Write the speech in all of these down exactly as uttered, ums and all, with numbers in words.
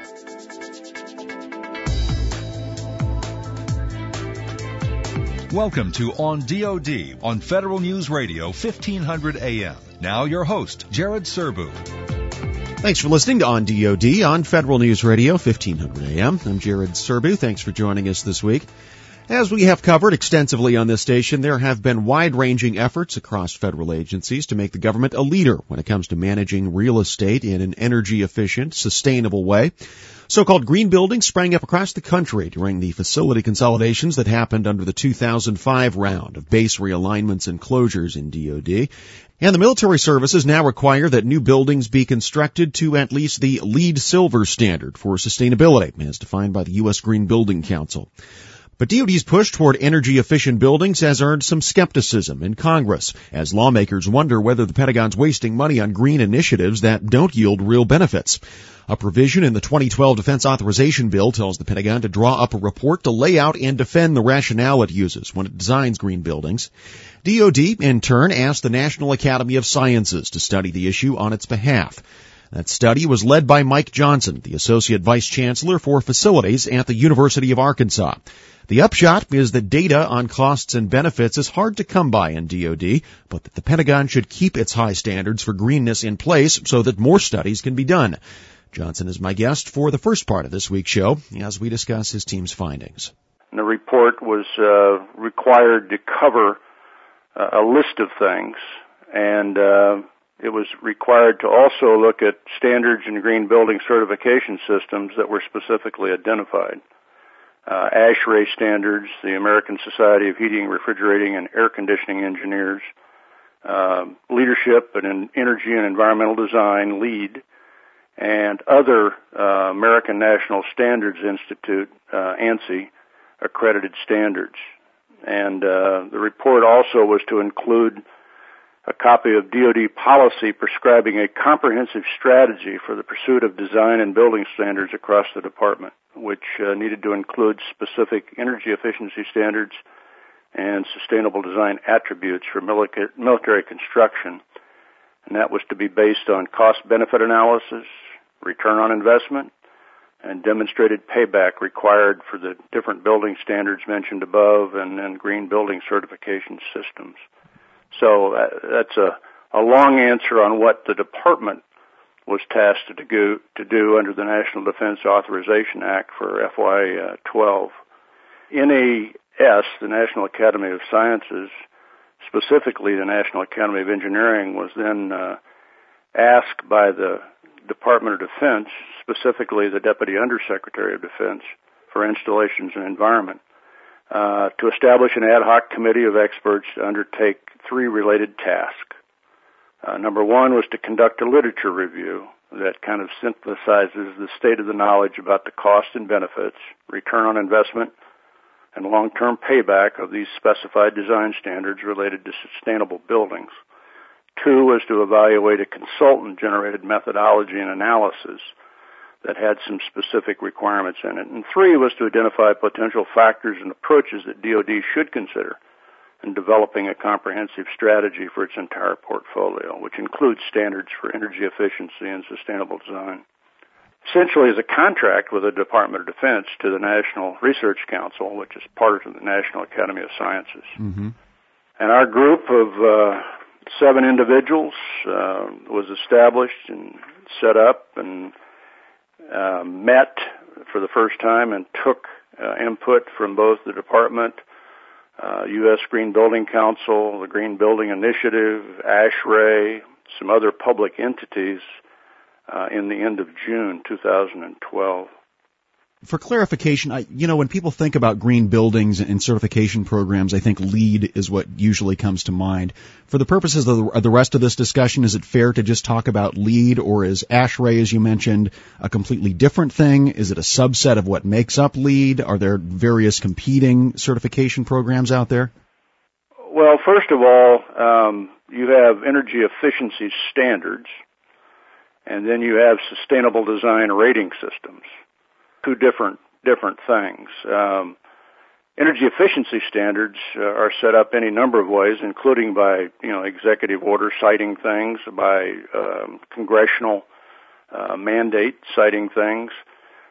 Welcome to On D O D on Federal News Radio fifteen hundred A M. Now your host, Jared Serbu. Thanks for listening to On D O D on Federal News Radio fifteen hundred A M. I'm Jared Serbu. Thanks for joining us this week. As we have covered extensively on this station, there have been wide-ranging efforts across federal agencies to make the government a leader when it comes to managing real estate in an energy-efficient, sustainable way. So-called green buildings sprang up across the country during the facility consolidations that happened under the two thousand five round of base realignments and closures in D O D. And the military services now require that new buildings be constructed to at least the LEED Silver standard for sustainability, as defined by the U S Green Building Council. But D O D's push toward energy-efficient buildings has earned some skepticism in Congress, as lawmakers wonder whether the Pentagon's wasting money on green initiatives that don't yield real benefits. A provision in the twenty twelve Defense Authorization Bill tells the Pentagon to draw up a report to lay out and defend the rationale it uses when it designs green buildings. D O D, in turn, asked the National Academy of Sciences to study the issue on its behalf. That study was led by Mike Johnson, the Associate Vice Chancellor for Facilities at the University of Arkansas. The upshot is that data on costs and benefits is hard to come by in D O D, but that the Pentagon should keep its high standards for greenness in place so that more studies can be done. Johnson is my guest for the first part of this week's show as we discuss his team's findings. The report was uh, required to cover uh, a list of things, and uh, it was required to also look at standards and green building certification systems that were specifically identified. Uh, ASHRAE standards, the American Society of Heating, Refrigerating, and Air Conditioning Engineers, uh, Leadership in Energy and Environmental Design, LEED, and other uh, American National Standards Institute, uh, ANSI, accredited standards. And uh, the report also was to include a copy of D O D policy prescribing a comprehensive strategy for the pursuit of design and building standards across the department, which uh, needed to include specific energy efficiency standards and sustainable design attributes for military construction. And that was to be based on cost-benefit analysis, return on investment, and demonstrated payback required for the different building standards mentioned above and, and green building certification systems. So uh, that's a, a long answer on what the department was tasked to do, to do under the National Defense Authorization Act for F Y twelve. N A S, the National Academy of Sciences, specifically the National Academy of Engineering, was then uh, asked by the Department of Defense, specifically the Deputy Undersecretary of Defense for Installations and Environment, uh, to establish an ad hoc committee of experts to undertake three related tasks. Uh, number one was to conduct a literature review that kind of synthesizes the state of the knowledge about the cost and benefits, return on investment, and long-term payback of these specified design standards related to sustainable buildings. Two was to evaluate a consultant-generated methodology and analysis that had some specific requirements in it. And three was to identify potential factors and approaches that D O D should consider in developing a comprehensive strategy for its entire portfolio, which includes standards for energy efficiency and sustainable design. Essentially, as a contract with the Department of Defense to the National Research Council, which is part of the National Academy of Sciences. Mm-hmm. And our group of uh, seven individuals uh, was established and set up and uh, met for the first time and took uh, input from both the department, uh, U S Green Building Council, the Green Building Initiative, ASHRAE, some other public entities uh, in the end of June two thousand twelve. For clarification, I, you know, when people think about green buildings and certification programs, I think LEED is what usually comes to mind. For the purposes of the, of the rest of this discussion, is it fair to just talk about LEED, or is ASHRAE, as you mentioned, a completely different thing? Is it a subset of what makes up LEED? Are there various competing certification programs out there? Well, first of all, um, you have energy efficiency standards, and then you have sustainable design rating systems. Two different different things. Um, energy efficiency standards uh, are set up any number of ways, including by you know executive order citing things, by um, congressional uh, mandate citing things.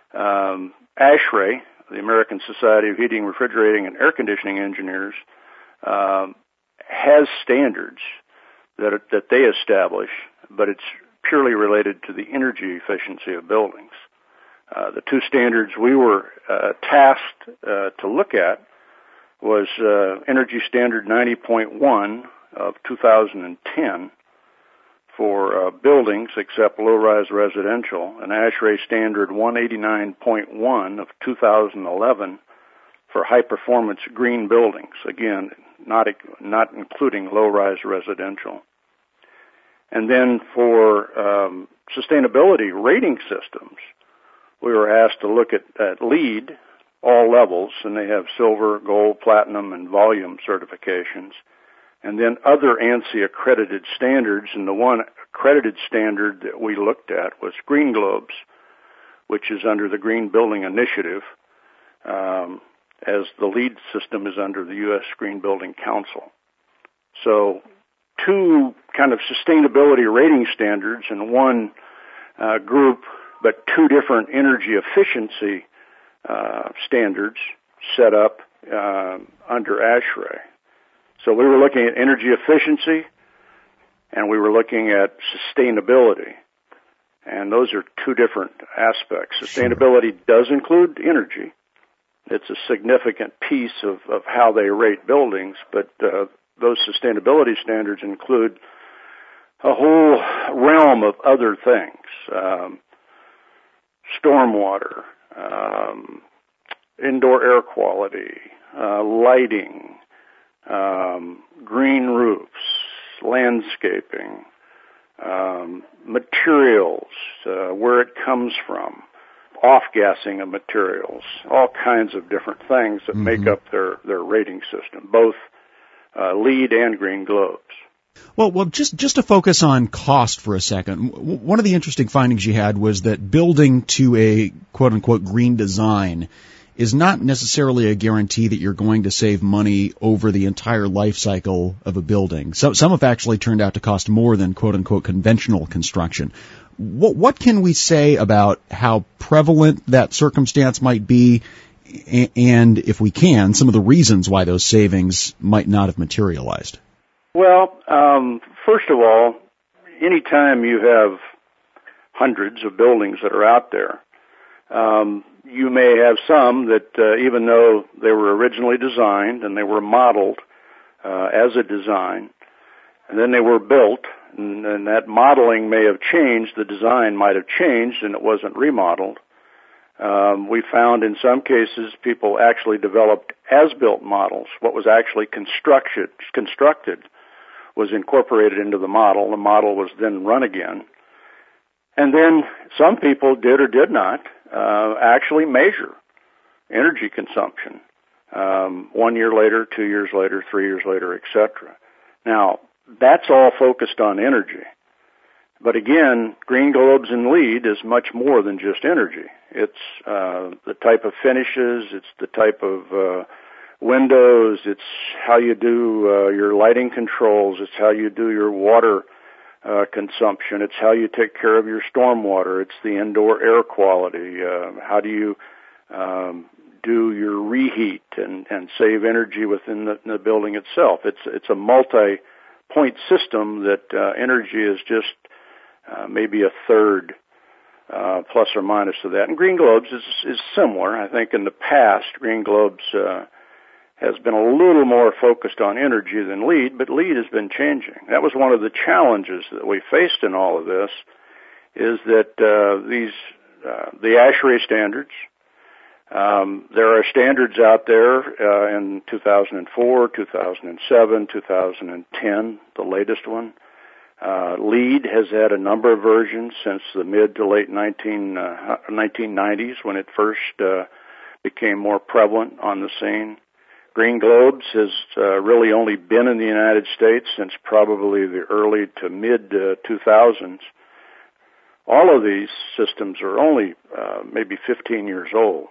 Um, ASHRAE, the American Society of Heating, Refrigerating, and Air Conditioning Engineers, um, has standards that are, that they establish, but it's purely related to the energy efficiency of buildings. Uh, the two standards we were uh, tasked uh, to look at was uh, Energy Standard ninety point one of two thousand ten for uh, buildings except low-rise residential, and ASHRAE Standard one eighty-nine point one of two thousand eleven for high-performance green buildings, again, not not including low-rise residential. And then for um, sustainability rating systems, we were asked to look at, at LEED, all levels, and they have silver, gold, platinum, and volume certifications, and then other ANSI accredited standards, and the one accredited standard that we looked at was Green Globes, which is under the Green Building Initiative, um, as the LEED system is under the U S Green Building Council. So two kind of sustainability rating standards in one uh, group, but two different energy efficiency uh, standards set up uh, under ASHRAE. So we were looking at energy efficiency, and we were looking at sustainability. And those are two different aspects. Sustainability does include energy. It's a significant piece of, of how they rate buildings, but uh, those sustainability standards include a whole realm of other things. Um, stormwater, um, indoor air quality, uh, lighting, um, green roofs, landscaping, um, materials, uh, where it comes from, off-gassing of materials, all kinds of different things that mm-hmm. make up their, their rating system, both uh, LEED and Green Globes. Well, well, just just to focus on cost for a second, one of the interesting findings you had was that building to a quote-unquote green design is not necessarily a guarantee that you're going to save money over the entire life cycle of a building. So some have actually turned out to cost more than quote-unquote conventional construction. What, what can we say about how prevalent that circumstance might be, and if we can, some of the reasons why those savings might not have materialized? Well, um, first of all, anytime you have hundreds of buildings that are out there, um, you may have some that uh, even though they were originally designed and they were modeled uh, as a design, and then they were built, and, and that modeling may have changed, the design might have changed, and it wasn't remodeled. Um, we found in some cases people actually developed as-built models. What was actually constructed, constructed was incorporated into the model. The model was then run again. And then some people did or did not uh, actually measure energy consumption um, one year later, two years later, three years later, et cetera. Now, that's all focused on energy. But again, Green Globes and LEED is much more than just energy. It's uh, the type of finishes, it's the type of uh, windows, it's how you do uh, your lighting controls, it's how you do your water uh, consumption, it's how you take care of your stormwater, it's the indoor air quality, uh, how do you um, do your reheat and, and save energy within the, the building itself. It's it's a multi-point system that uh, energy is just uh, maybe a third uh, plus or minus of that. And Green Globes is, is similar. I think in the past, Green Globes uh, has been a little more focused on energy than LEED, but LEED has been changing. That was one of the challenges that we faced in all of this, is that uh, these uh, the ASHRAE standards, um, there are standards out there uh, in two thousand four, two thousand seven, two thousand ten, the latest one. Uh, LEED has had a number of versions since the mid to late nineteen, uh, nineteen nineties when it first uh, became more prevalent on the scene. Green Globes has uh, really only been in the United States since probably the early to mid uh, two thousands. All of these systems are only uh, maybe fifteen years old.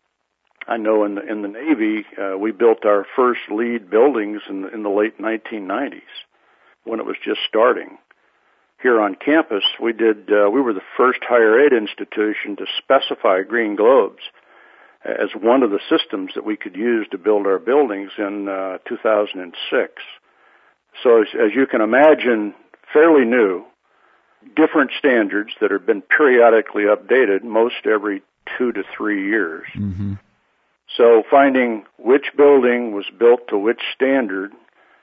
I know in the, in the Navy, uh, we built our first LEED buildings in the, in the late nineteen nineties when it was just starting. here on campus, we did. Uh, we were the first higher ed institution to specify green globes as one of the systems that we could use to build our buildings in uh, two thousand six. So as, as you can imagine, fairly new, different standards that have been periodically updated most every two to three years. Mm-hmm. So finding which building was built to which standard,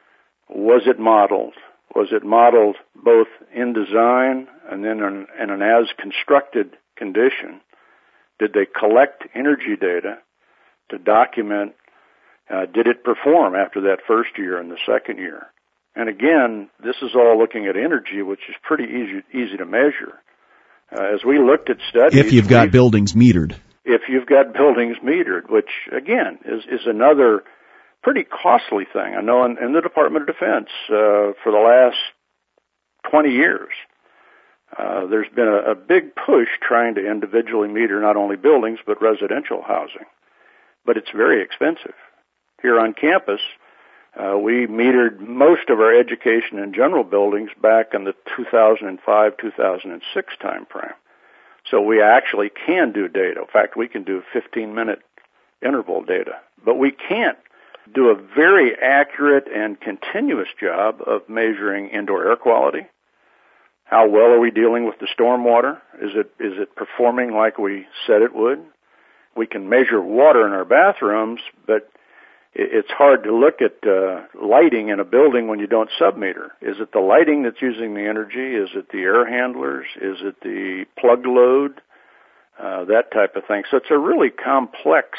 was it modeled? Was it modeled both in design and then in, in an as-constructed condition? Did they collect energy data to document, uh, did it perform after that first year and the second year? And again, this is all looking at energy, which is pretty easy, easy to measure. Uh, as we looked at studies... If you've got buildings metered. If you've got buildings metered, which, again, is, is another pretty costly thing. I know in, in the Department of Defense, uh, for the last twenty years, uh, there's been a, a big push trying to individually meter not only buildings, but residential housing. But it's very expensive. Here on campus, uh, we metered most of our education and general buildings back in the two thousand five, two thousand six time frame. So we actually can do data. In fact, we can do fifteen-minute interval data. But we can't do a very accurate and continuous job of measuring indoor air quality. How well are we dealing with the stormwater? Is it is it performing like we said it would? We can measure water in our bathrooms, but it's hard to look at uh, lighting in a building when you don't submeter. Is it the lighting that's using the energy? Is it the air handlers? Is it the plug load? Uh, that type of thing. So it's a really complex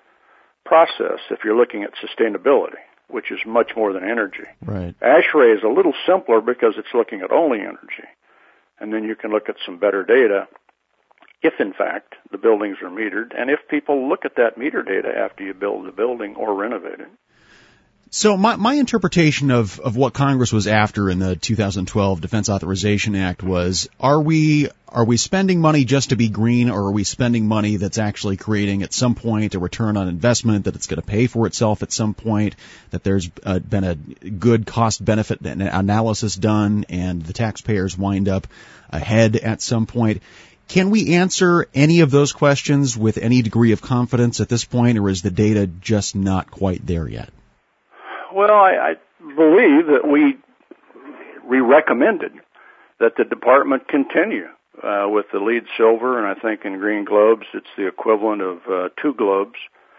process if you're looking at sustainability, which is much more than energy. Right. ASHRAE is a little simpler because it's looking at only energy. And then you can look at some better data if, in fact, the buildings are metered, and if people look at that meter data after you build the building or renovate it. So my, my interpretation of, of what Congress was after in the two thousand twelve Defense Authorization Act was, are we are we spending money just to be green, or are we spending money that's actually creating at some point a return on investment, that it's going to pay for itself at some point, that there's uh, been a good cost-benefit analysis done, and the taxpayers wind up ahead at some point? Can we answer any of those questions with any degree of confidence at this point, or is the data just not quite there yet? Well, I, I believe that we we recommended that the department continue uh, with the LEED Silver, and I think in Green Globes it's the equivalent of uh, two globes.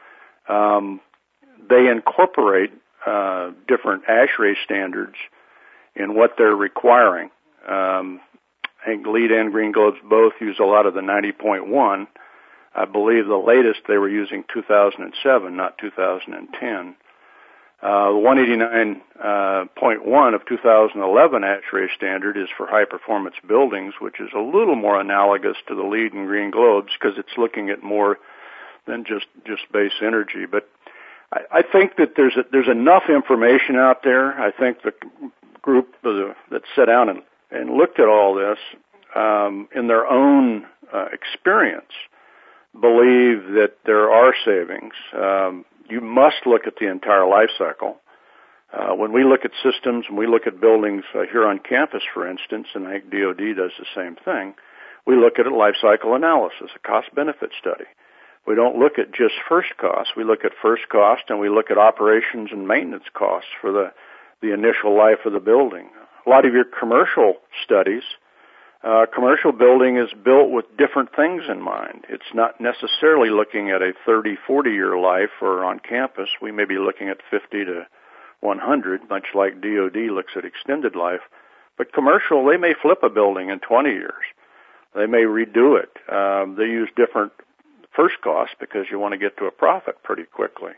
Um, they incorporate uh, different ASHRAE standards in what they're requiring. Um, I think LEED and Green Globes both use a lot of the ninety point one. I believe the latest they were using two thousand seven, not two thousand ten. Uh, the one eighty-nine point one uh, of two thousand eleven ASHRAE standard is for high-performance buildings, which is a little more analogous to the LEED and Green Globes because it's looking at more than just, just base energy. But I, I think that there's a, there's enough information out there. I think the group uh, that sat down and, and looked at all this um, in their own uh, experience believe that there are savings. Um, You must look at the entire life cycle. Uh, when we look at systems and we look at buildings uh, here on campus, for instance, and I think D O D does the same thing, we look at a life cycle analysis, a cost-benefit study. We don't look at just first cost. We look at first cost and we look at operations and maintenance costs for the, the initial life of the building. A lot of your commercial studies, Uh, commercial building is built with different things in mind. It's not necessarily looking at a thirty, forty year life, or on campus we may be looking at fifty to one hundred, much like D O D looks at extended life. But commercial, they may flip a building in twenty years. They may redo it. Um, they use different first costs because you want to get to a profit pretty quickly.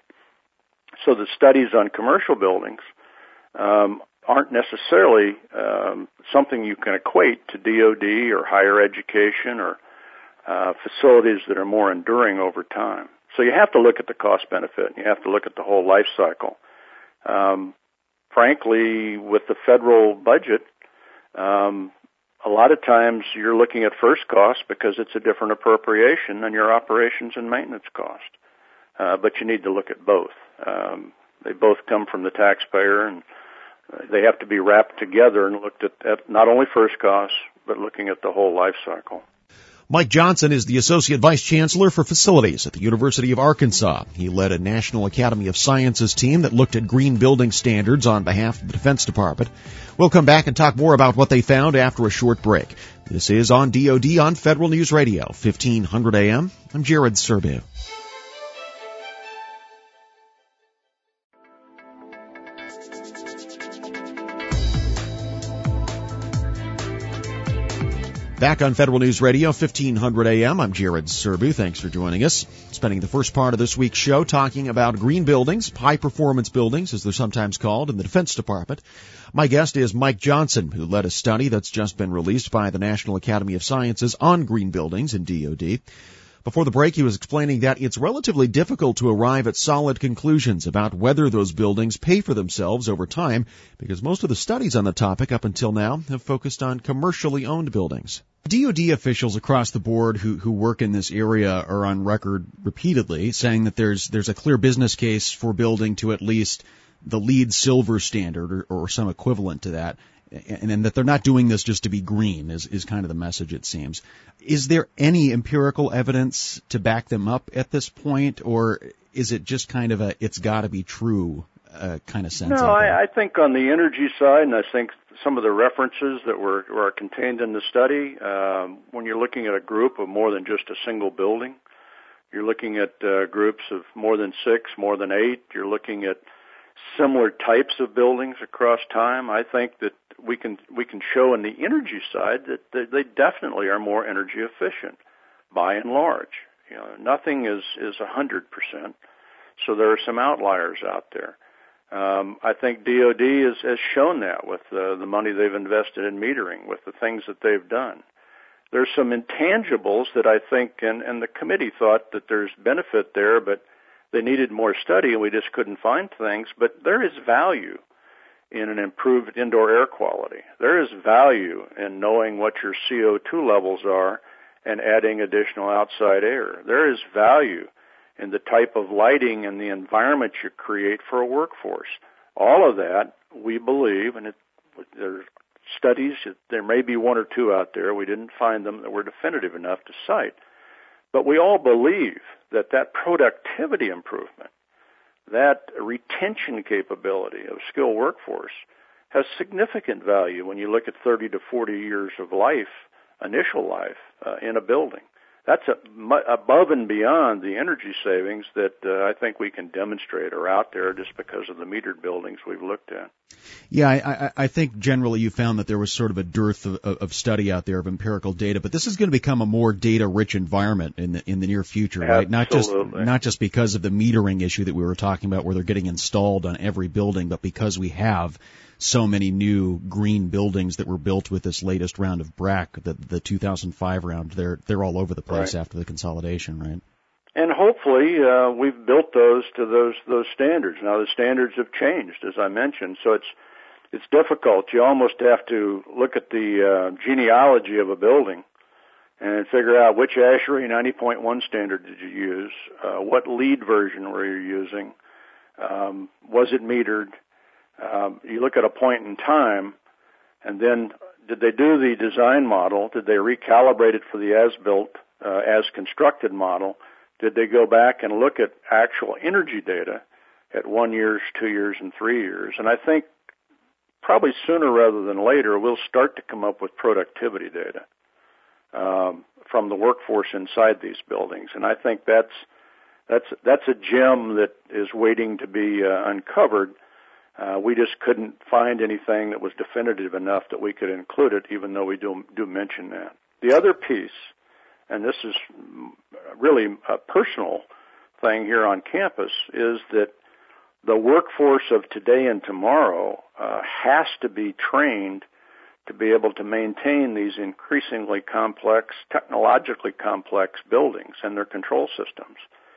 So the studies on commercial buildings um, aren't necessarily um, something you can equate to D O D or higher education or uh, facilities that are more enduring over time. So you have to look at the cost benefit, and you have to look at the whole life cycle. Um, frankly, with the federal budget, um, a lot of times you're looking at first cost because it's a different appropriation than your operations and maintenance cost. Uh, but you need to look at both. Um, they both come from the taxpayer, and uh, they have to be wrapped together and looked at, at not only first costs, but looking at the whole life cycle. Mike Johnson is the Associate Vice Chancellor for Facilities at the University of Arkansas. He led a National Academy of Sciences team that looked at green building standards on behalf of the Defense Department. We'll come back and talk more about what they found after a short break. This is On D O D on Federal News Radio, fifteen hundred A M. I'm Jared Serbu. Back on Federal News Radio, fifteen hundred A M. I'm Jared Serbu. Thanks for joining us. Spending the first part of this week's show talking about green buildings, high-performance buildings, as they're sometimes called, in the Defense Department. My guest is Mike Johnson, who led a study that's just been released by the National Academy of Sciences on green buildings in D O D. Before the break, he was explaining that it's relatively difficult to arrive at solid conclusions about whether those buildings pay for themselves over time, because most of the studies on the topic up until now have focused on commercially owned buildings. D O D officials across the board who, who work in this area are on record repeatedly saying that there's there's a clear business case for building to at least the LEED Silver standard or, or some equivalent to that, and, and that they're not doing this just to be green is, is kind of the message, it seems. Is there any empirical evidence to back them up at this point, or is it just kind of a it's got to be true uh, kind of sense? No, I, I think on the energy side, and I think some of the references that were, were contained in the study, um, when you're looking at a group of more than just a single building, you're looking at uh, groups of more than six, more than eight, you're looking at similar types of buildings across time. I think that we can we can show in the energy side that they, they definitely are more energy efficient by and large. You know, nothing is is a hundred percent, so there are some outliers out there. Um, I think D O D has, has shown that with uh, the money they've invested in metering, with the things that they've done. There's some intangibles that I think, and, and the committee thought that there's benefit there, but they needed more study and we just couldn't find things. But there is value in an improved indoor air quality. There is value in knowing what your C O two levels are and adding additional outside air. There is value in the type of lighting and the environment you create for a workforce. All of that, we believe, and it, there are studies, there may be one or two out there, we didn't find them that were definitive enough to cite, but we all believe that that productivity improvement, that retention capability of skilled workforce has significant value when you look at thirty to forty years of life, initial life, uh, in a building. That's a, above and beyond the energy savings that uh, I think we can demonstrate are out there just because of the metered buildings we've looked at. Yeah, I, I think generally you found that there was sort of a dearth of, of study out there of empirical data, but this is going to become a more data-rich environment in the in the near future, right? Not just not just because of the metering issue that we were talking about, where they're getting installed on every building, but because we have so many new green buildings that were built with this latest round of B R A C, the, the two thousand five round. They're they're all over the place right after the consolidation, right? And hopefully uh, we've built those to those those standards. Now the standards have changed, as I mentioned, so it's it's difficult. You almost have to look at the uh, genealogy of a building and figure out which ASHRAE ninety point one standard did you use, uh, what LEED version were you using, um, was it metered? Um, you look at a point in time, and then did they do the design model? Did they recalibrate it for the as-built, uh, as-constructed model? Did they go back and look at actual energy data at one years, two years, and three years? And I think probably sooner rather than later, we'll start to come up with productivity data um, from the workforce inside these buildings. And I think that's that's that's a gem that is waiting to be uh, uncovered. Uh, we just couldn't find anything that was definitive enough that we could include it, even though we do, do mention that. The other piece, and this is really a personal thing here on campus, is that the workforce of today and tomorrow uh, has to be trained to be able to maintain these increasingly complex, technologically complex buildings and their control systems.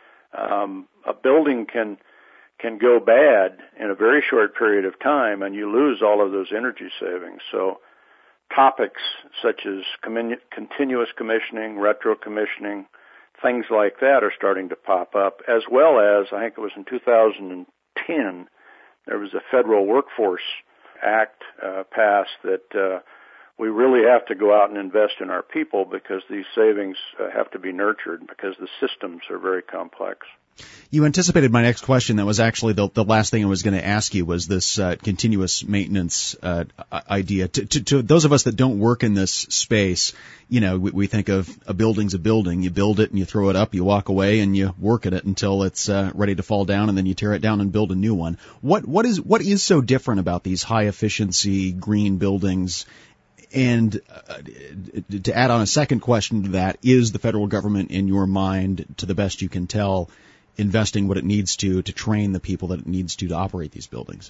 Um, a building can can go bad in a very short period of time, and you lose all of those energy savings. So topics such as commun- continuous commissioning, retro commissioning, things like that are starting to pop up, as well as, I think it was in two thousand ten, there was a federal workforce act uh, passed that uh, we really have to go out and invest in our people because these savings uh, have to be nurtured because the systems are very complex. You anticipated my next question. That was actually the, the last thing I was going to ask you was this uh, continuous maintenance uh, idea. To, to, to those of us that don't work in this space, you know, we, we think of a building's a building. You build it and you throw it up, you walk away and you work at it until it's uh, ready to fall down, and then you tear it down and build a new one. What what is what is so different about these high efficiency green buildings? And uh, to add on a second question to that, is the federal government, in your mind, to the best you can tell, investing what it needs to to train the people that it needs to to operate these buildings?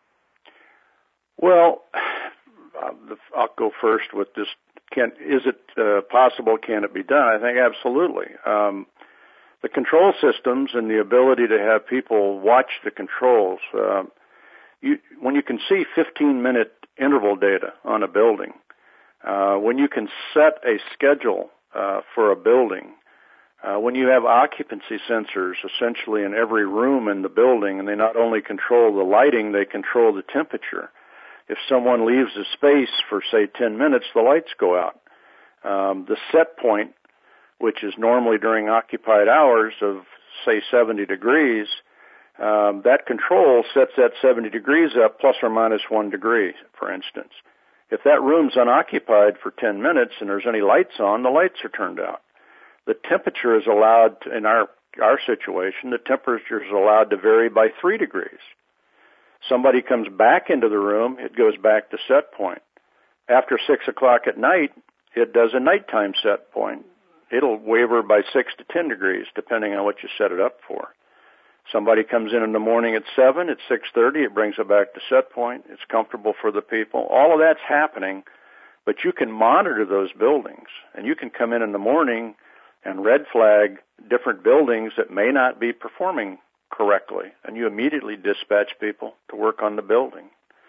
Well, I'll go first with this. Can, is it uh, possible? Can it be done? I think absolutely. Um, the control systems and the ability to have people watch the controls. Uh, you, when you can see fifteen-minute interval data on a building, uh, when you can set a schedule uh, for a building, Uh, when you have occupancy sensors essentially in every room in the building, and they not only control the lighting, they control the temperature. If someone leaves the space for, say, ten minutes, the lights go out. Um, the set point, which is normally during occupied hours of, say, seventy degrees, um, that control sets that seventy degrees up plus or minus one degree, for instance. If that room's unoccupied for ten minutes and there's any lights on, the lights are turned out. The temperature is allowed, to, in our our situation, the temperature is allowed to vary by three degrees. Somebody comes back into the room, it goes back to set point. After six o'clock at night, it does a nighttime set point. It'll waver by six to ten degrees, depending on what you set it up for. Somebody comes in in the morning at seven, at six thirty, it brings it back to set point. It's comfortable for the people. All of that's happening, but you can monitor those buildings, and you can come in in the morning and red flag different buildings that may not be performing correctly, and you immediately dispatch people to work on the building.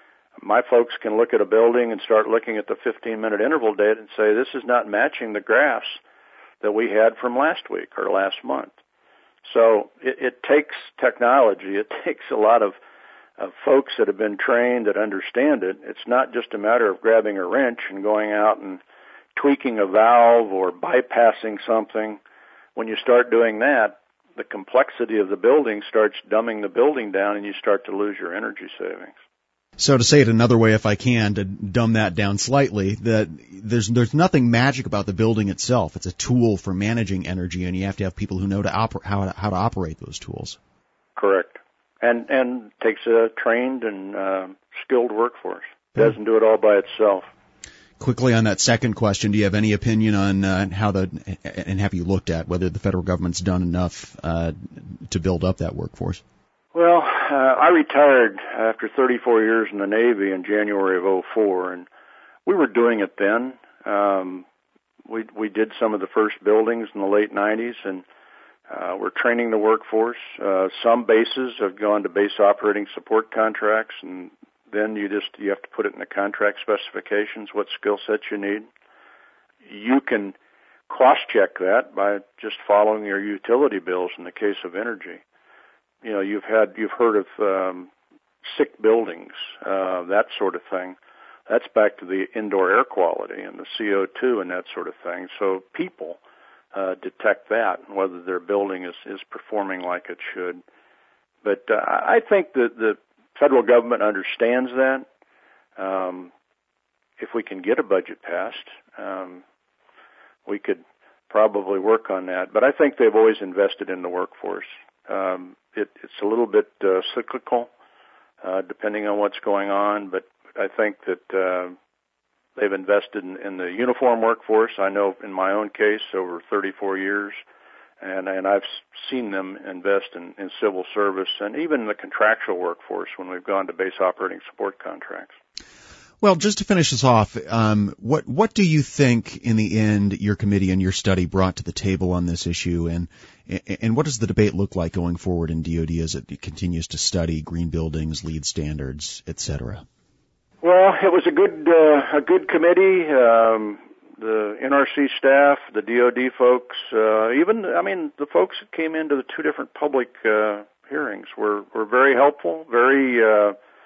My folks can look at a building and start looking at the fifteen-minute interval data and say, this is not matching the graphs that we had from last week or last month. So it, it takes technology. It takes a lot of, of folks that have been trained that understand it. It's not just a matter of grabbing a wrench and going out and tweaking a valve or bypassing something. When you start doing that, the complexity of the building starts dumbing the building down and you start to lose your energy savings. So to say it another way, if I can, to dumb that down slightly, that there's there's nothing magic about the building itself. It's a tool for managing energy, and you have to have people who know to oper- how, to, how to operate those tools. Correct. And and takes a trained and uh, skilled workforce. It doesn't do it all by itself. Quickly on that second question, do you have any opinion on uh, how the, and have you looked at whether the federal government's done enough uh, to build up that workforce? Well, uh, I retired after thirty-four years in the Navy in January of oh four, and we were doing it then. Um, we we did some of the first buildings in the late nineties, and uh, we're training the workforce. Uh, some bases have gone to base operating support contracts, and then you just you have to put it in the contract specifications what skill sets you need. You can cross-check that by just following your utility bills in the case of energy. You know, you've had you've heard of um, sick buildings, uh, that sort of thing. That's back to the indoor air quality and the C O two and that sort of thing. So people uh, detect that and whether their building is, is performing like it should. But uh, I think that the federal government understands that. Um, if we can get a budget passed, um, we could probably work on that. But I think they've always invested in the workforce. Um, it, it's a little bit uh, cyclical, uh, depending on what's going on. But I think that uh, they've invested in, in the uniform workforce. I know in my own case over thirty-four years. And, and I've seen them invest in, in civil service and even the contractual workforce when we've gone to base operating support contracts. Well, just to finish this off, um, what what do you think in the end your committee and your study brought to the table on this issue, and and what does the debate look like going forward in D O D as it continues to study green buildings, LEED standards, et cetera? Well, it was a good uh, a good committee. Um, The N R C staff, the D O D folks, uh, even, I mean, the folks that came into the two different public uh, hearings were, were very helpful, very uh,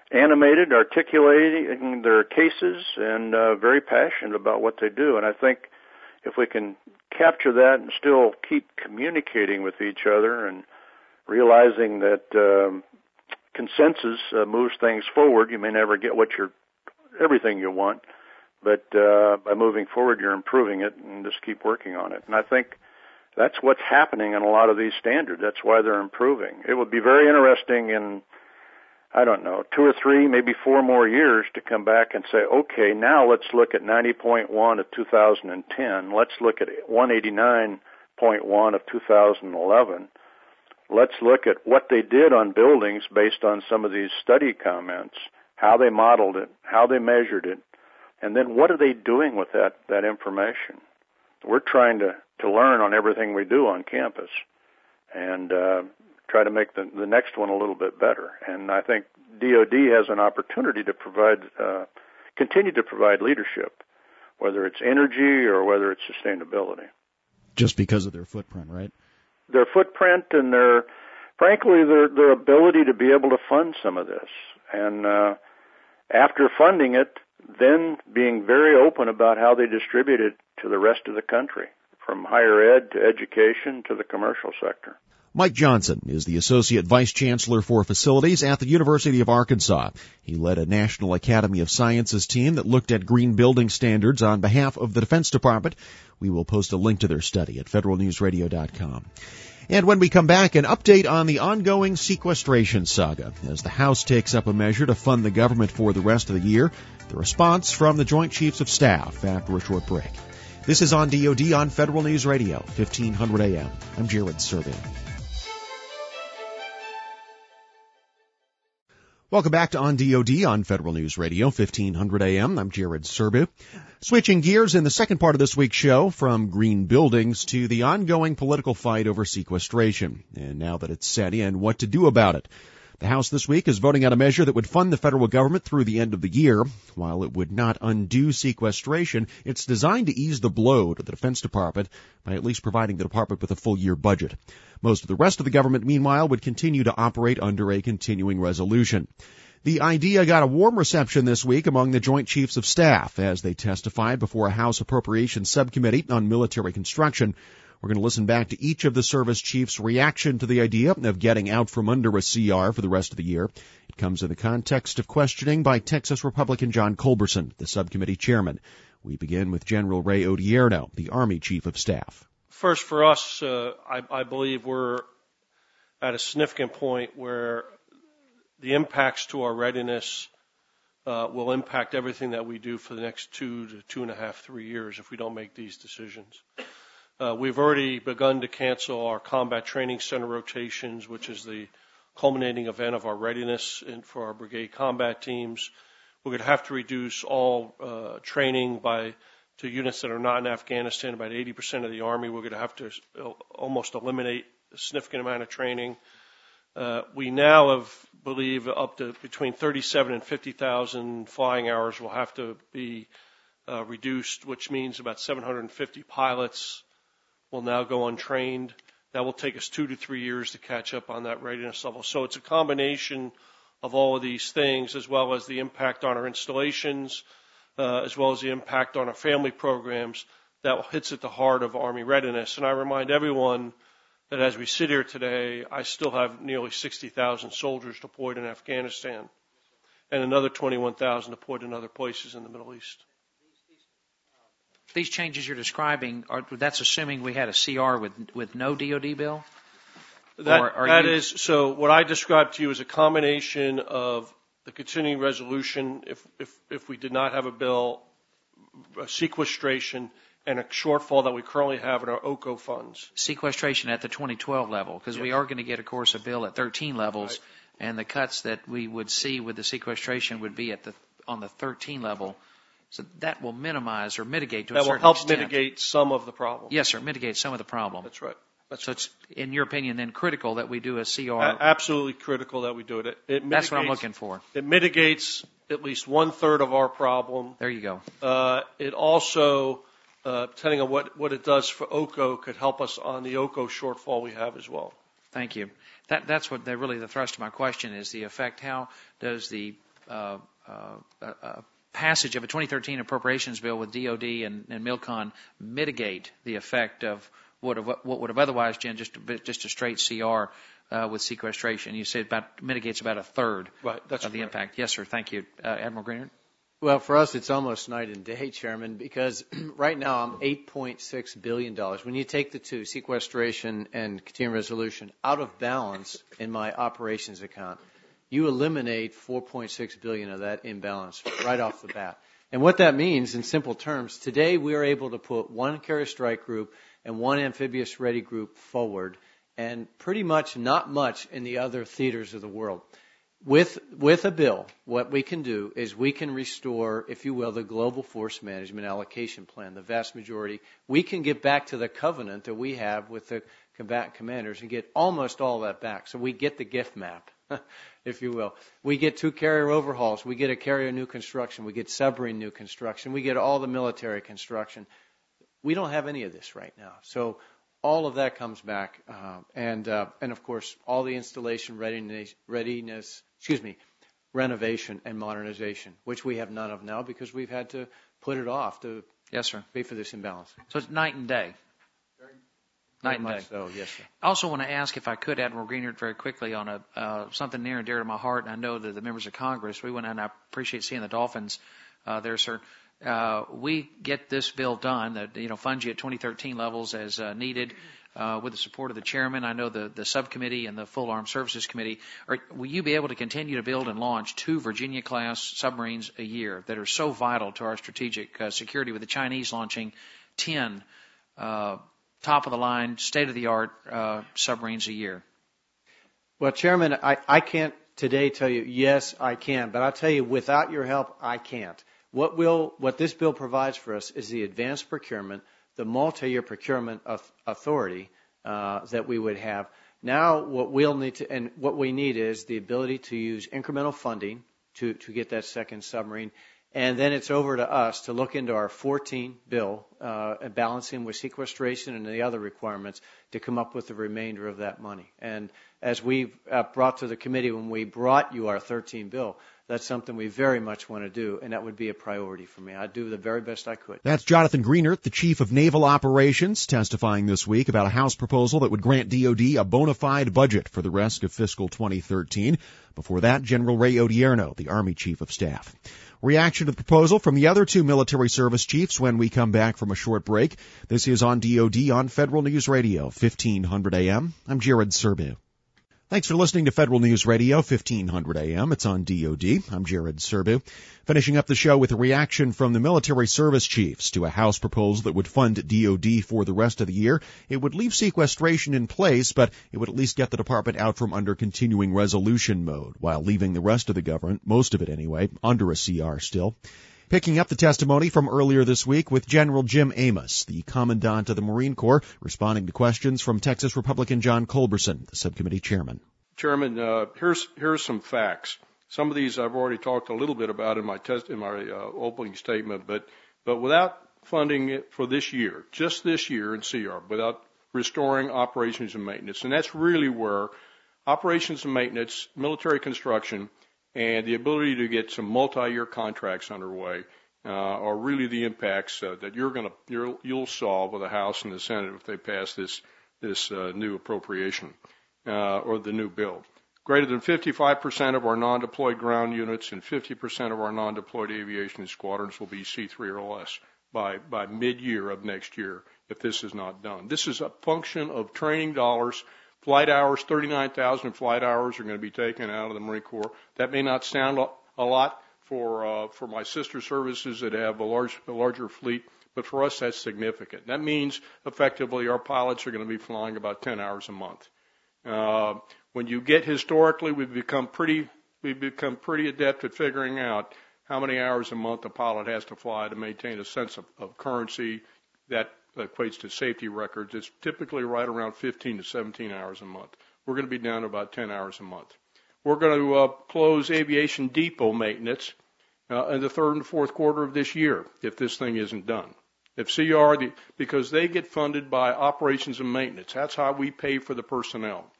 animated, articulating their cases, and uh, very passionate about what they do. And I think if we can capture that and still keep communicating with each other and realizing that um, consensus uh, moves things forward, you may never get what you're everything you want, but uh, by moving forward, you're improving it, and just keep working on it. And I think that's what's happening in a lot of these standards. That's why they're improving. It would be very interesting in, I don't know, two or three, maybe four more years to come back and say, okay, now let's look at ninety point one of two thousand ten. Let's look at one eighty-nine point one of two thousand eleven. Let's look at what they did on buildings based on some of these study comments, how they modeled it, how they measured it, and then what are they doing with that, that information? We're trying to, to learn on everything we do on campus and uh, try to make the, the next one a little bit better. And I think D O D has an opportunity to provide, uh, continue to provide leadership, whether it's energy or whether it's sustainability. Just because of their footprint, right? Their footprint and their, frankly, their, their ability to be able to fund some of this. And uh, after funding it, then being very open about how they distribute it to the rest of the country, from higher ed to education to the commercial sector. Mike Johnson is the Associate Vice Chancellor for Facilities at the University of Arkansas. He led a National Academy of Sciences team that looked at green building standards on behalf of the Defense Department. We will post a link to their study at federal news radio dot com. And when we come back, an update on the ongoing sequestration saga as the House takes up a measure to fund the government for the rest of the year. The response from the Joint Chiefs of Staff after a short break. This is on D O D on Federal News Radio, fifteen hundred A M. I'm Jared Serby. Welcome back to On D O D on Federal News Radio, fifteen hundred A M. I'm Jared Serbu. Switching gears in the second part of this week's show from green buildings to the ongoing political fight over sequestration. And now that it's set in, what to do about it. The House this week is voting on a measure that would fund the federal government through the end of the year. While it would not undo sequestration, it's designed to ease the blow to the Defense Department by at least providing the department with a full-year budget. Most of the rest of the government, meanwhile, would continue to operate under a continuing resolution. The idea got a warm reception this week among the Joint Chiefs of Staff as they testified before a House Appropriations Subcommittee on Military Construction. We're going to listen back to each of the service chiefs' reaction to the idea of getting out from under a C R for the rest of the year. It comes in the context of questioning by Texas Republican John Culberson, the subcommittee chairman. We begin with General Ray Odierno, the Army Chief of Staff. First, for us, uh, I, I believe we're at a significant point where the impacts to our readiness uh, will impact everything that we do for the next two to two and a half, three years if we don't make these decisions. Uh, we've already begun to cancel our combat training center rotations, which is the culminating event of our readiness in, for our brigade combat teams. We're going to have to reduce all uh, training by to units that are not in Afghanistan. About eighty percent of the Army, we're going to have to almost eliminate a significant amount of training. Uh, we now have, believe, up to between thirty-seven and fifty thousand flying hours will have to be uh, reduced, which means about seven hundred fifty pilots will now go untrained. That will take us two to three years to catch up on that readiness level. So it's a combination of all of these things, as well as the impact on our installations, uh, as well as the impact on our family programs that hits at the heart of Army readiness. And I remind everyone that as we sit here today, I still have nearly sixty thousand soldiers deployed in Afghanistan and another twenty-one thousand deployed in other places in the Middle East. These changes you're describing, are, that's assuming we had a C R with with no D O D bill? That, or that you... is, so what I described to you is a combination of the continuing resolution, if, if, if we did not have a bill, a sequestration, and a shortfall that we currently have in our O C O funds. Sequestration at the twenty twelve level, because yes. we are going to get, of course, a bill at thirteen levels, right. And the cuts that we would see with the sequestration would be at the on the thirteen level. So that will minimize or mitigate to that a certain extent. That will help extent. mitigate some of the problem. Yes, sir, mitigate some of the problem. That's right. That's so it's, in your opinion, then critical that we do a C R? A- absolutely critical that we do it. it, it That's what I'm looking for. It mitigates at least one-third of our problem. There you go. Uh, it also, uh, depending on what, what it does for O C O, could help us on the O C O shortfall we have as well. Thank you. That, that's what the, really the thrust of my question is, the effect. How does the uh, uh, uh, passage of a twenty thirteen appropriations bill with D O D and, and MILCON mitigate the effect of what, what would have otherwise been just a, just a straight C R uh, with sequestration? You said about mitigates about a third right, that's of the correct. impact. Yes, sir. Thank you. Uh, Admiral Greenert? Well, for us, it's almost night and day, Chairman, because right now I'm eight point six billion dollars. When you take the two, sequestration and continuing resolution, out of balance in my operations account, you eliminate four point six billion dollars of that imbalance right off the bat. And what that means, in simple terms, today we are able to put one carrier strike group and one amphibious ready group forward, and pretty much not much in the other theaters of the world. With with a bill, what we can do is we can restore, if you will, the global force management allocation plan, the vast majority. We can get back to the covenant that we have with the combatant commanders and get almost all that back. So we get the gift map, if you will. We get two carrier overhauls. We get a carrier new construction. We get submarine new construction. We get all the military construction. We don't have any of this right now. So all of that comes back, uh, and uh, and of course all the installation readiness, readiness, excuse me, renovation and modernization, which we have none of now because we've had to put it off to yes, sir. pay for this imbalance. So it's night and day. Very, night very and day. So yes, sir. I also want to ask, if I could, Admiral Greenert, very quickly on a uh, something near and dear to my heart, and I know that the members of Congress, we went and I appreciate seeing the Dolphins uh, there, sir. Uh, we get this bill done, that, you know, fund you at twenty thirteen levels as uh, needed, uh, with the support of the chairman. I know the, the subcommittee and the full Armed Services Committee. Are, will you be able to continue to build and launch two Virginia-class submarines a year that are so vital to our strategic uh, security, with the Chinese launching ten uh, top-of-the-line, state-of-the-art uh, submarines a year? Well, Chairman, I, I can't today tell you, yes, I can, but I'll tell you, without your help, I can't. What will, what this bill provides for us is the advanced procurement, the multi-year procurement authority uh, that we would have. Now, what we'll need to, and what we need is the ability to use incremental funding to, to get that second submarine, and then it's over to us to look into our fourteen bill, uh, and balancing with sequestration and the other requirements to come up with the remainder of that money. And as we've uh, brought to the committee when we brought you our thirteen bill, that's something we very much want to do, and that would be a priority for me. I'd do the very best I could. That's Jonathan Greenert, the Chief of Naval Operations, testifying this week about a House proposal that would grant D O D a bona fide budget for the rest of fiscal twenty thirteen. Before that, General Ray Odierno, the Army Chief of Staff. Reaction to the proposal from the other two military service chiefs when we come back from a short break. This is on D O D on Federal News Radio, fifteen hundred A M. I'm Jared Serbu. Thanks for listening to Federal News Radio, fifteen hundred A M. It's on D O D. I'm Jared Serbu. Finishing up the show with a reaction from the military service chiefs to a House proposal that would fund D O D for the rest of the year. It would leave sequestration in place, but it would at least get the department out from under continuing resolution mode, while leaving the rest of the government, most of it anyway, under a C R still. Picking up the testimony from earlier this week with General Jim Amos, the Commandant of the Marine Corps, responding to questions from Texas Republican John Culberson, the subcommittee chairman. Chairman, uh, here's here's some facts. Some of these I've already talked a little bit about in my test in my uh, opening statement, but but without funding it for this year, just this year in C R, without restoring operations and maintenance, and that's really where operations and maintenance, military construction, and the ability to get some multi-year contracts underway uh, are really the impacts uh, that you're going to you'll solve with the House and the Senate if they pass this this uh, new appropriation uh, or the new bill. Greater than fifty-five percent of our non-deployed ground units and fifty percent of our non-deployed aviation squadrons will be C three or less by by mid-year of next year if this is not done. This is a function of training dollars. Flight hours, thirty-nine thousand flight hours are going to be taken out of the Marine Corps. That may not sound a lot for uh, for my sister services that have a large a larger fleet, but for us that's significant. That means effectively our pilots are going to be flying about ten hours a month. Uh, when you get historically, we've become pretty we've become pretty adept at figuring out how many hours a month a pilot has to fly to maintain a sense of, of currency that equates to safety records. It's typically right around fifteen to seventeen hours a month. We're going to be down to about ten hours a month. We're going to uh, close aviation depot maintenance uh, in the third and fourth quarter of this year if this thing isn't done. If C R, the, because they get funded by operations and maintenance. That's how we pay for the personnel.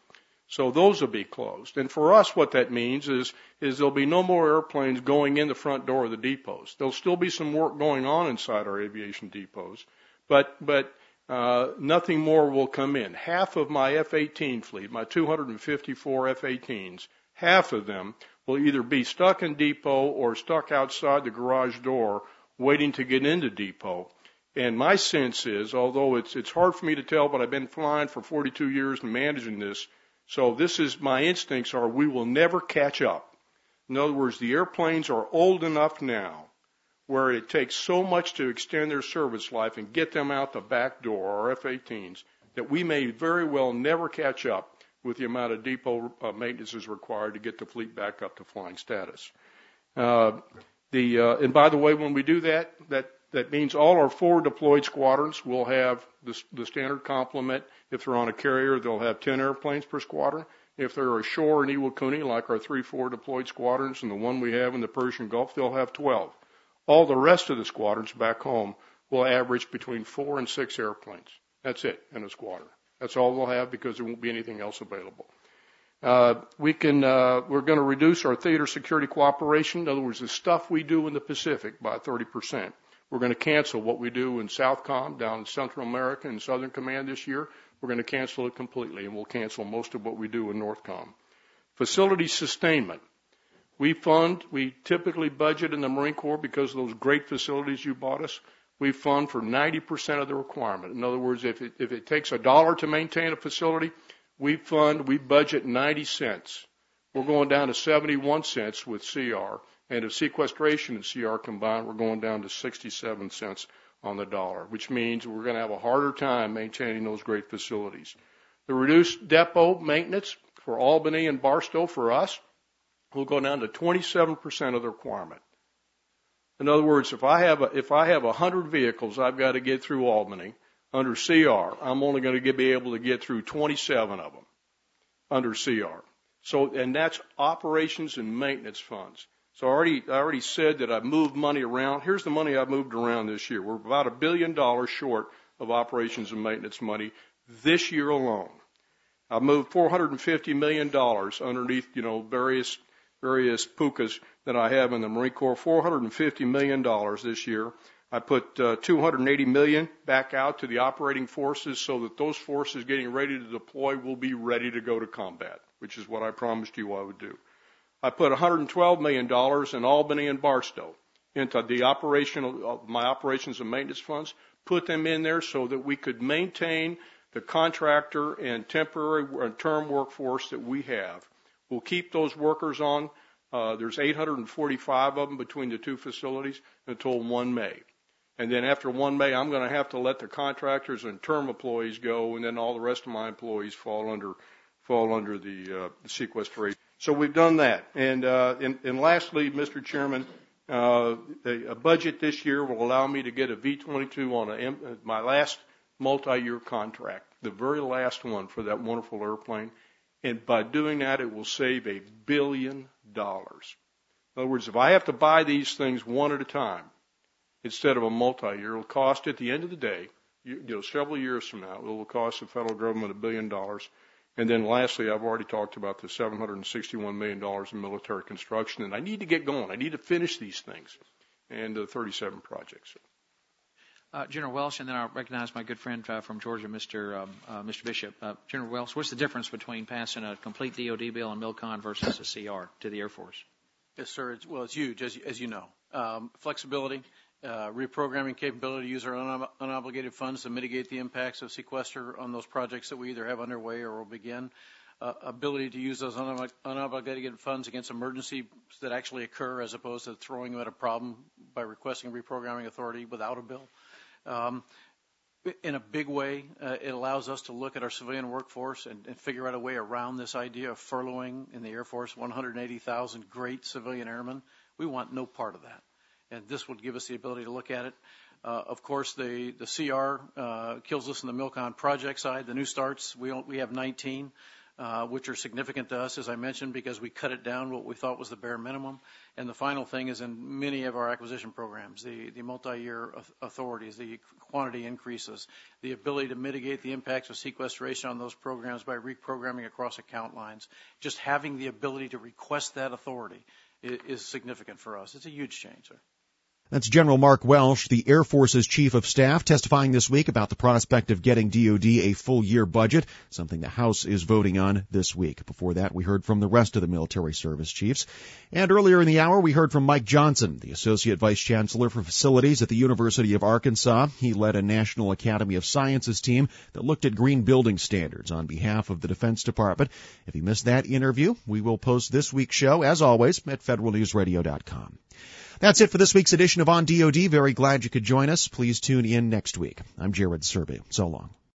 So those will be closed. And for us, what that means is, is there'll be no more airplanes going in the front door of the depots. There'll still be some work going on inside our aviation depots, but, but, uh, nothing more will come in. Half of my F eighteen fleet, my two hundred fifty-four F eighteens, half of them will either be stuck in depot or stuck outside the garage door waiting to get into depot. And my sense is, although it's, it's hard for me to tell, but I've been flying for forty-two years and managing this, so this is, my instincts are we will never catch up. In other words, the airplanes are old enough now where it takes so much to extend their service life and get them out the back door, our F eighteens, that we may very well never catch up with the amount of depot uh, maintenance is required to get the fleet back up to flying status. Uh, the, uh, and by the way, when we do that, that That means all our forward deployed squadrons will have the, the standard complement. If they're on a carrier, they'll have ten airplanes per squadron. If they're ashore in Iwakuni, like our three forward deployed squadrons and the one we have in the Persian Gulf, they'll have twelve. All the rest of the squadrons back home will average between four and six airplanes. That's it in a squadron. That's all they'll have because there won't be anything else available. Uh, we can, uh, we're going to reduce our theater security cooperation. In other words, the stuff we do in the Pacific by thirty percent. We're going to cancel what we do in SOUTHCOM down in Central America and Southern Command this year. We're going to cancel it completely, and we'll cancel most of what we do in NORTHCOM. Facility sustainment. We fund, we typically budget in the Marine Corps because of those great facilities you bought us. We fund for ninety percent of the requirement. In other words, if it, if it takes a dollar to maintain a facility, we fund, we budget ninety cents. We're going down to seventy-one cents with C R. And if sequestration and C R combined, we're going down to sixty-seven cents on the dollar, which means we're going to have a harder time maintaining those great facilities. The reduced depot maintenance for Albany and Barstow for us will go down to twenty-seven percent of the requirement. In other words, if I have a, if I have one hundred vehicles I've got to get through Albany under C R, I'm only going to get, be able to get through twenty-seven of them under C R. So, and that's operations and maintenance funds. So I already, I already said that I've moved money around. Here's the money I've moved around this year. We're about a billion dollars short of operations and maintenance money this year alone. I've moved four hundred fifty million dollars underneath, you know, various, various pukas that I have in the Marine Corps, four hundred fifty million dollars this year. I put uh, two hundred eighty million dollars back out to the operating forces so that those forces getting ready to deploy will be ready to go to combat, which is what I promised you I would do. I put one hundred twelve million dollars in Albany and Barstow into the operational, my operations and maintenance funds, put them in there so that we could maintain the contractor and temporary and term workforce that we have. We'll keep those workers on. Uh, there's eight hundred forty-five of them between the two facilities until one May. And then after one May, I'm going to have to let the contractors and term employees go, and then all the rest of my employees fall under, fall under the, uh, the sequestration. So we've done that. And, uh, and, and lastly, Mister Chairman, uh, a, a budget this year will allow me to get a V twenty-two on a, my last multi-year contract, the very last one for that wonderful airplane. And by doing that, it will save a billion dollars. In other words, if I have to buy these things one at a time instead of a multi-year, it will cost at the end of the day, you, you know, several years from now, it will cost the federal government a billion dollars. And then lastly, I've already talked about the seven hundred sixty-one million dollars in military construction, and I need to get going. I need to finish these things and the thirty-seven projects. Uh, General Welsh, and then I'll recognize my good friend uh, from Georgia, Mister Um, uh, Mister Bishop. Uh, General Welsh, what's the difference between passing a complete D O D bill in MILCON versus a C R to the Air Force? Yes, sir. It's, well, it's huge, as, as you know. Um, flexibility, uh, reprogramming capability to use our un- unobligated funds to mitigate the impacts of sequester on those projects that we either have underway or will begin. Uh, ability to use those un- unobligated funds against emergencies that actually occur as opposed to throwing them at a problem by requesting reprogramming authority without a bill. Um, in a big way, uh, it allows us to look at our civilian workforce and, and figure out a way around this idea of furloughing in the Air Force one hundred eighty thousand great civilian airmen. We want no part of that. And this would give us the ability to look at it. Uh, of course, the, the C R uh, kills us in the MILCON project side. The new starts, we, don't, we have nineteen. uh, which are significant to us, as I mentioned, because we cut it down what we thought was the bare minimum. And the final thing is in many of our acquisition programs, the, the multi-year authorities, the quantity increases, the ability to mitigate the impacts of sequestration on those programs by reprogramming across account lines. Just having the ability to request that authority is, is significant for us. It's a huge change, sir. That's General Mark Welsh, the Air Force's Chief of Staff, testifying this week about the prospect of getting D O D a full-year budget, something the House is voting on this week. Before that, we heard from the rest of the military service chiefs. And earlier in the hour, we heard from Mike Johnson, the Associate Vice Chancellor for Facilities at the University of Arkansas. He led a National Academy of Sciences team that looked at green building standards on behalf of the Defense Department. If you missed that interview, we will post this week's show, as always, at federal news radio dot com. That's it for this week's edition of On D O D. Very glad you could join us. Please tune in next week. I'm Jared Serbu. So long.